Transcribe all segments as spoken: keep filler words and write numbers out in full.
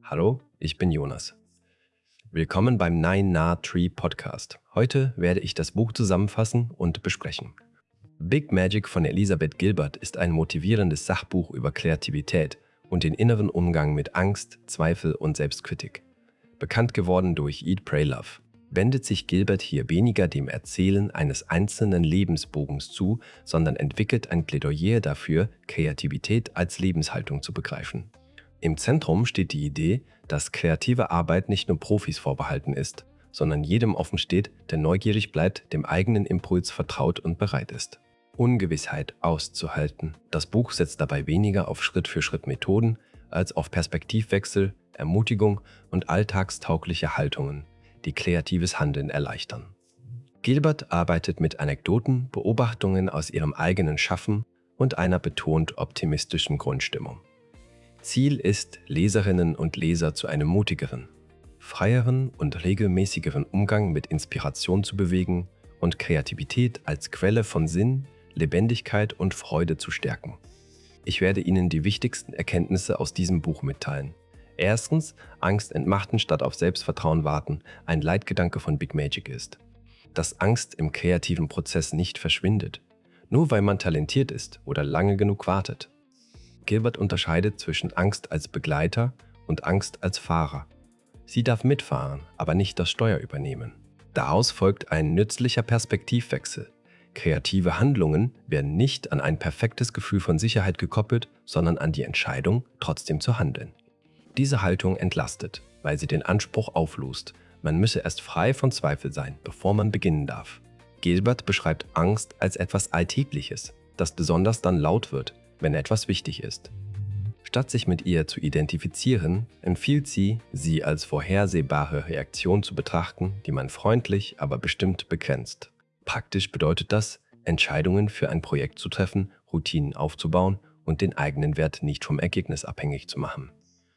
Hallo, ich bin Jonas. Willkommen beim Nine Na Tree Podcast. Heute werde ich das Buch zusammenfassen und besprechen. Big Magic von Elizabeth Gilbert ist ein motivierendes Sachbuch über Kreativität und den inneren Umgang mit Angst, Zweifel und Selbstkritik. Bekannt geworden durch Eat, Pray, Love, wendet sich Gilbert hier weniger dem Erzählen eines einzelnen Lebensbogens zu, sondern entwickelt ein Plädoyer dafür, Kreativität als Lebenshaltung zu begreifen. Im Zentrum steht die Idee, dass kreative Arbeit nicht nur Profis vorbehalten ist, sondern jedem offen steht, der neugierig bleibt, dem eigenen Impuls vertraut und bereit ist. Ungewissheit auszuhalten. Das Buch setzt dabei weniger auf Schritt-für-Schritt-Methoden als auf Perspektivwechsel, Ermutigung und alltagstaugliche Haltungen, die kreatives Handeln erleichtern. Gilbert arbeitet mit Anekdoten, Beobachtungen aus ihrem eigenen Schaffen und einer betont optimistischen Grundstimmung. Ziel ist, Leserinnen und Leser zu einem mutigeren, freieren und regelmäßigeren Umgang mit Inspiration zu bewegen und Kreativität als Quelle von Sinn, Lebendigkeit und Freude zu stärken. Ich werde Ihnen die wichtigsten Erkenntnisse aus diesem Buch mitteilen. Erstens, Angst entmachten statt auf Selbstvertrauen warten, ein Leitgedanke von Big Magic ist. Dass Angst im kreativen Prozess nicht verschwindet, nur weil man talentiert ist oder lange genug wartet. Gilbert unterscheidet zwischen Angst als Begleiter und Angst als Fahrer. Sie darf mitfahren, aber nicht das Steuer übernehmen. Daraus folgt ein nützlicher Perspektivwechsel. Kreative Handlungen werden nicht an ein perfektes Gefühl von Sicherheit gekoppelt, sondern an die Entscheidung, trotzdem zu handeln. Diese Haltung entlastet, weil sie den Anspruch auflöst, man müsse erst frei von Zweifel sein, bevor man beginnen darf. Gilbert beschreibt Angst als etwas Alltägliches, das besonders dann laut wird, wenn etwas wichtig ist. Statt sich mit ihr zu identifizieren, empfiehlt sie, sie als vorhersehbare Reaktion zu betrachten, die man freundlich, aber bestimmt begrenzt. Praktisch bedeutet das, Entscheidungen für ein Projekt zu treffen, Routinen aufzubauen und den eigenen Wert nicht vom Ergebnis abhängig zu machen.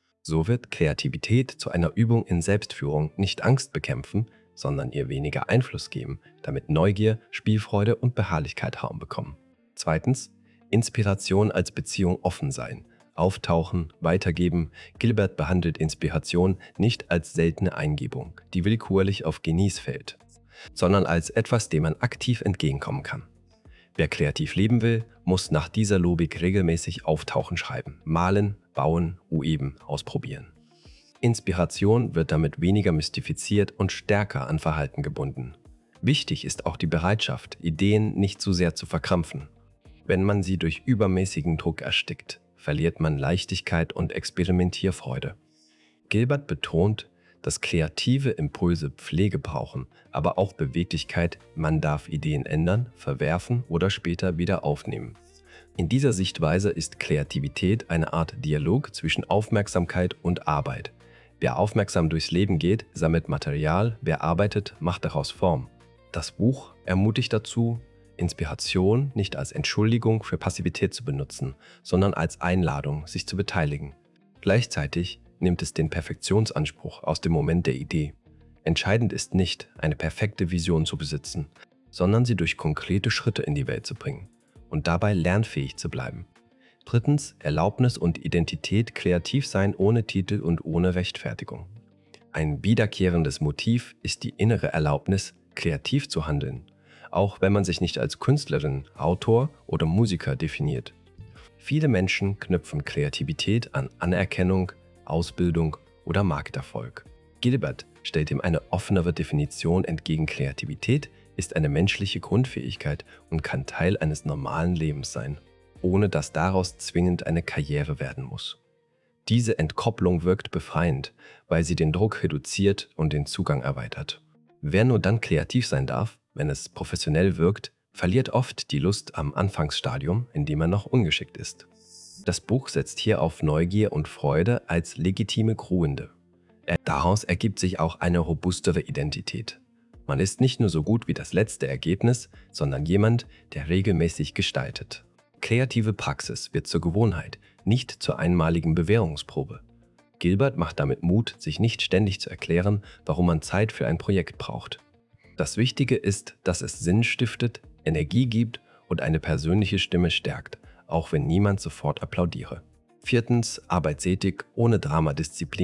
So wird Kreativität zu einer Übung in Selbstführung nicht Angst bekämpfen, sondern ihr weniger Einfluss geben, damit Neugier, Spielfreude und Beharrlichkeit Raum bekommen. Zweitens, Inspiration als Beziehung offen sein, auftauchen, weitergeben. Gilbert behandelt Inspiration nicht als seltene Eingebung, die willkürlich auf Genies fällt, sondern als etwas, dem man aktiv entgegenkommen kann. Wer kreativ leben will, muss nach dieser Logik regelmäßig auftauchen schreiben, malen, bauen, ueben, ausprobieren. Inspiration wird damit weniger mystifiziert und stärker an Verhalten gebunden. Wichtig ist auch die Bereitschaft, Ideen nicht zu sehr zu verkrampfen. Wenn man sie durch übermäßigen Druck erstickt, verliert man Leichtigkeit und Experimentierfreude. Gilbert betont, dass kreative Impulse Pflege brauchen, aber auch Beweglichkeit, man darf Ideen ändern, verwerfen oder später wieder aufnehmen. In dieser Sichtweise ist Kreativität eine Art Dialog zwischen Aufmerksamkeit und Arbeit. Wer aufmerksam durchs Leben geht, sammelt Material, wer arbeitet, macht daraus Form. Das Buch ermutigt dazu, Inspiration nicht als Entschuldigung für Passivität zu benutzen, sondern als Einladung, sich zu beteiligen. Gleichzeitig nimmt es den Perfektionsanspruch aus dem Moment der Idee. Entscheidend ist nicht, eine perfekte Vision zu besitzen, sondern sie durch konkrete Schritte in die Welt zu bringen und dabei lernfähig zu bleiben. Drittens, Erlaubnis und Identität, kreativ sein ohne Titel und ohne Rechtfertigung. Ein wiederkehrendes Motiv ist die innere Erlaubnis, kreativ zu handeln, auch wenn man sich nicht als Künstlerin, Autor oder Musiker definiert. Viele Menschen knüpfen Kreativität an Anerkennung, Ausbildung oder Markterfolg. Gilbert stellt ihm eine offenere Definition entgegen. Kreativität ist eine menschliche Grundfähigkeit und kann Teil eines normalen Lebens sein, ohne dass daraus zwingend eine Karriere werden muss. Diese Entkopplung wirkt befreiend, weil sie den Druck reduziert und den Zugang erweitert. Wer nur dann kreativ sein darf, wenn es professionell wirkt, verliert oft die Lust am Anfangsstadium, in dem er noch ungeschickt ist. Das Buch setzt hier auf Neugier und Freude als legitime Gründe. Daraus ergibt sich auch eine robustere Identität. Man ist nicht nur so gut wie das letzte Ergebnis, sondern jemand, der regelmäßig gestaltet. Kreative Praxis wird zur Gewohnheit, nicht zur einmaligen Bewährungsprobe. Gilbert macht damit Mut, sich nicht ständig zu erklären, warum man Zeit für ein Projekt braucht. Das Wichtige ist, dass es Sinn stiftet, Energie gibt und eine persönliche Stimme stärkt, auch wenn niemand sofort applaudiere. Viertens, Arbeitsethik ohne Dramadisziplin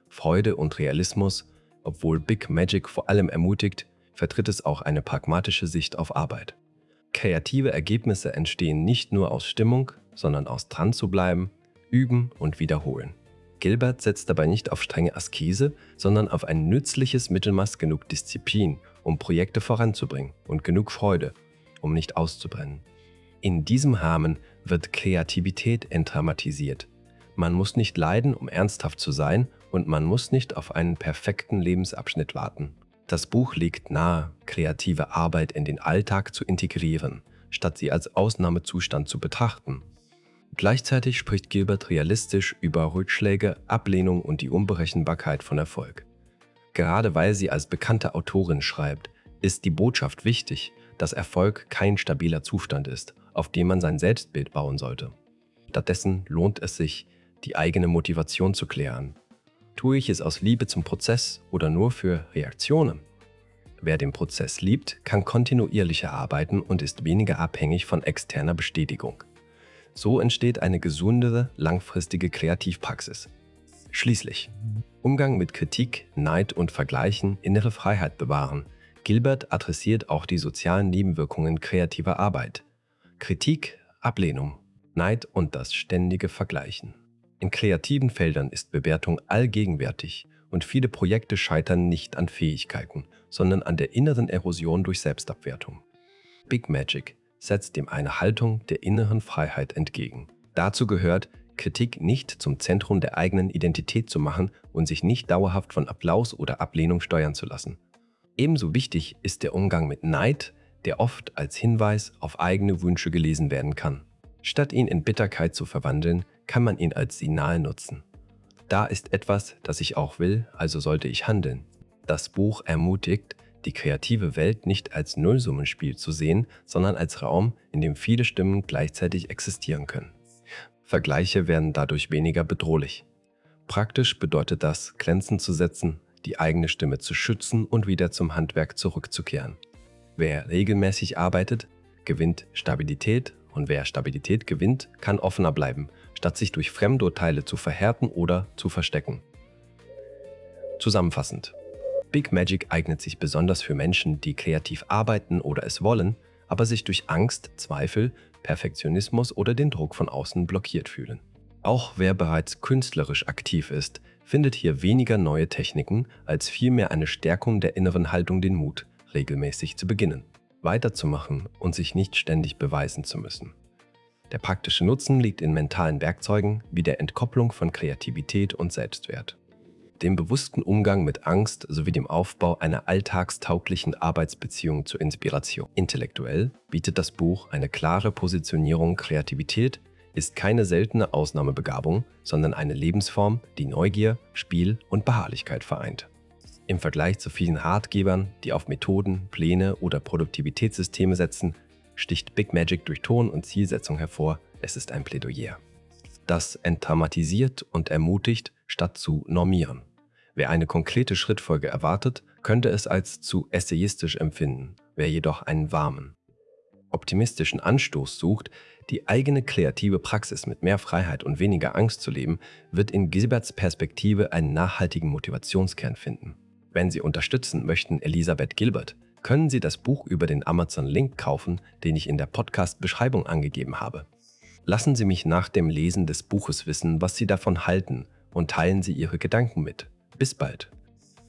Freude und Realismus. Obwohl Big Magic vor allem ermutigt, vertritt es auch eine pragmatische Sicht auf Arbeit. Kreative Ergebnisse entstehen nicht nur aus Stimmung, sondern aus dran zu bleiben, üben und wiederholen. Gilbert setzt dabei nicht auf strenge Askese, sondern auf ein nützliches Mittelmaß, genug Disziplin, um Projekte voranzubringen, und genug Freude, um nicht auszubrennen. In diesem Rahmen wird Kreativität entdramatisiert. Man muss nicht leiden, um ernsthaft zu sein, und man muss nicht auf einen perfekten Lebensabschnitt warten. Das Buch legt nahe, kreative Arbeit in den Alltag zu integrieren, statt sie als Ausnahmezustand zu betrachten. Gleichzeitig spricht Gilbert realistisch über Rückschläge, Ablehnung und die Unberechenbarkeit von Erfolg. Gerade weil sie als bekannte Autorin schreibt, ist die Botschaft wichtig, dass Erfolg kein stabiler Zustand ist, auf dem man sein Selbstbild bauen sollte. Stattdessen lohnt es sich, die eigene Motivation zu klären. Tue ich es aus Liebe zum Prozess oder nur für Reaktionen? Wer den Prozess liebt, kann kontinuierlicher arbeiten und ist weniger abhängig von externer Bestätigung. So entsteht eine gesundere, langfristige Kreativpraxis. Schließlich: Umgang mit Kritik, Neid und Vergleichen, innere Freiheit bewahren. Gilbert adressiert auch die sozialen Nebenwirkungen kreativer Arbeit. Kritik, Ablehnung, Neid und das ständige Vergleichen. In kreativen Feldern ist Bewertung allgegenwärtig und viele Projekte scheitern nicht an Fähigkeiten, sondern an der inneren Erosion durch Selbstabwertung. Big Magic setzt dem eine Haltung der inneren Freiheit entgegen. Dazu gehört, Kritik nicht zum Zentrum der eigenen Identität zu machen und sich nicht dauerhaft von Applaus oder Ablehnung steuern zu lassen. Ebenso wichtig ist der Umgang mit Neid, der oft als Hinweis auf eigene Wünsche gelesen werden kann. Statt ihn in Bitterkeit zu verwandeln, kann man ihn als Signal nutzen. Da ist etwas, das ich auch will, also sollte ich handeln. Das Buch ermutigt, die kreative Welt nicht als Nullsummenspiel zu sehen, sondern als Raum, in dem viele Stimmen gleichzeitig existieren können. Vergleiche werden dadurch weniger bedrohlich. Praktisch bedeutet das, Grenzen zu setzen, die eigene Stimme zu schützen und wieder zum Handwerk zurückzukehren. Wer regelmäßig arbeitet, gewinnt Stabilität, und wer Stabilität gewinnt, kann offener bleiben, statt sich durch Fremdurteile zu verhärten oder zu verstecken. Zusammenfassend: Big Magic eignet sich besonders für Menschen, die kreativ arbeiten oder es wollen, aber sich durch Angst, Zweifel, Perfektionismus oder den Druck von außen blockiert fühlen. Auch wer bereits künstlerisch aktiv ist, findet hier weniger neue Techniken, als vielmehr eine Stärkung der inneren Haltung, den Mut, regelmäßig zu beginnen, weiterzumachen und sich nicht ständig beweisen zu müssen. Der praktische Nutzen liegt in mentalen Werkzeugen wie der Entkopplung von Kreativität und Selbstwert, dem bewussten Umgang mit Angst sowie dem Aufbau einer alltagstauglichen Arbeitsbeziehung zur Inspiration. Intellektuell bietet das Buch eine klare Positionierung: Kreativität ist keine seltene Ausnahmebegabung, sondern eine Lebensform, die Neugier, Spiel und Beharrlichkeit vereint. Im Vergleich zu vielen Ratgebern, die auf Methoden, Pläne oder Produktivitätssysteme setzen, sticht Big Magic durch Ton und Zielsetzung hervor. Es ist ein Plädoyer, das entdramatisiert und ermutigt, statt zu normieren. Wer eine konkrete Schrittfolge erwartet, könnte es als zu essayistisch empfinden. Wer jedoch einen warmen, optimistischen Anstoß sucht, die eigene kreative Praxis mit mehr Freiheit und weniger Angst zu leben, wird in Gilberts Perspektive einen nachhaltigen Motivationskern finden. Wenn Sie unterstützen möchten Elisabeth Gilbert, können Sie das Buch über den Amazon-Link kaufen, den ich in der Podcast-Beschreibung angegeben habe. Lassen Sie mich nach dem Lesen des Buches wissen, was Sie davon halten, und teilen Sie Ihre Gedanken mit. Bis bald!